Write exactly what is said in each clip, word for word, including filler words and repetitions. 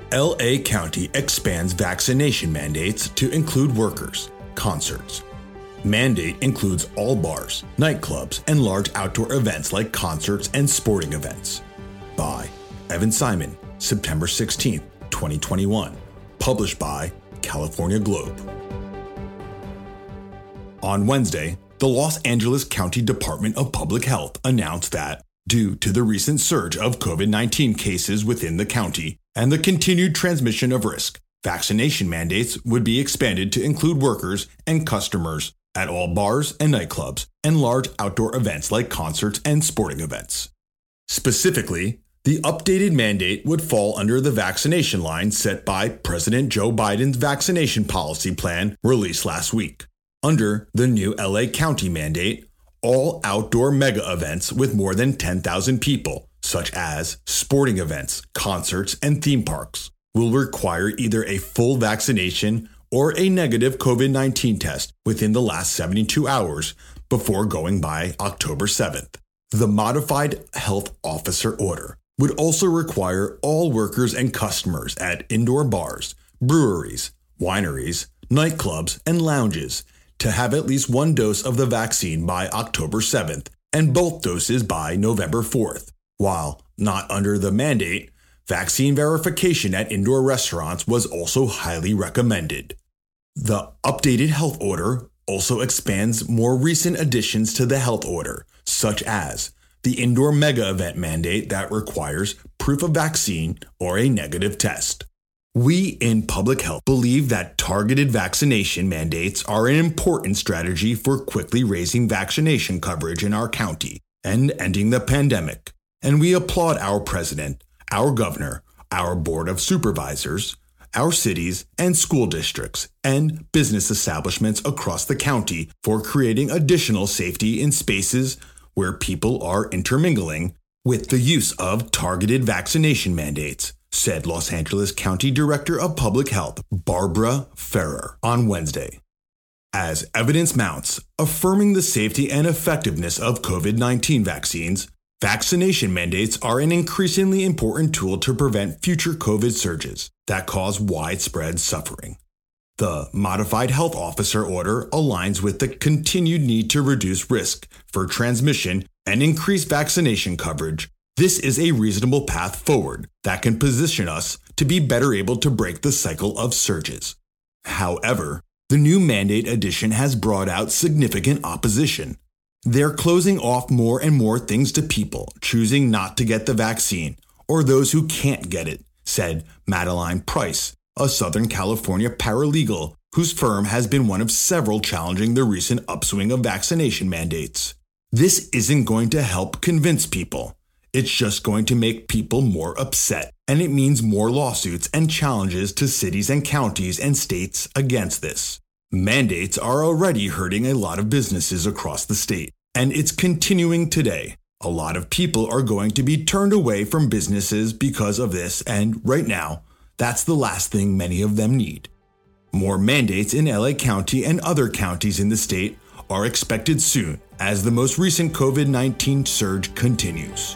L A County expands vaccination mandates to include workers, concerts. Mandate includes all bars, nightclubs, and large outdoor events like concerts and sporting events. By Evan Simon, September sixteenth, twenty twenty-one. Published by California Globe. On Wednesday, the Los Angeles County Department of Public Health announced that, due to the recent surge of COVID nineteen cases within the county and the continued transmission of risk, vaccination mandates would be expanded to include workers and customers at all bars and nightclubs and large outdoor events like concerts and sporting events. Specifically, the updated mandate would fall under the vaccination line set by President Joe Biden's vaccination policy plan released last week. Under the new L A County mandate, all outdoor mega events with more than ten thousand people, such as sporting events, concerts, and theme parks, will require either a full vaccination or a negative COVID nineteen test within the last seventy-two hours before going by October seventh. The modified health officer order would also require all workers and customers at indoor bars, breweries, wineries, nightclubs, and lounges to have at least one dose of the vaccine by October seventh and both doses by November fourth. While not under the mandate, vaccine verification at indoor restaurants was also highly recommended. The updated health order also expands more recent additions to the health order, such as the indoor mega event mandate that requires proof of vaccine or a negative test. We in public health believe that targeted vaccination mandates are an important strategy for quickly raising vaccination coverage in our county and ending the pandemic. And we applaud our president, our governor, our board of supervisors, our cities and school districts, and business establishments across the county for creating additional safety in spaces where people are intermingling with the use of targeted vaccination mandates, said Los Angeles County Director of Public Health Barbara Ferrer on Wednesday. As evidence mounts, affirming the safety and effectiveness of COVID nineteen vaccines, vaccination mandates are an increasingly important tool to prevent future COVID surges that cause widespread suffering. The modified health officer order aligns with the continued need to reduce risk for transmission and increase vaccination coverage. This is a reasonable path forward that can position us to be better able to break the cycle of surges. However, the new mandate addition has brought out significant opposition. They're closing off more and more things to people choosing not to get the vaccine or those who can't get it, said Madeline Price, a Southern California paralegal whose firm has been one of several challenging the recent upswing of vaccination mandates. This isn't going to help convince people. It's just going to make people more upset, and it means more lawsuits and challenges to cities and counties and states against this. Mandates are already hurting a lot of businesses across the state, and it's continuing today. A lot of people are going to be turned away from businesses because of this, and right now, that's the last thing many of them need. More mandates in L A County and other counties in the state are expected soon as the most recent COVID nineteen surge continues.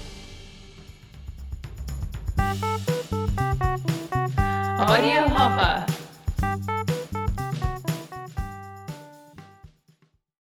Audio Hopper.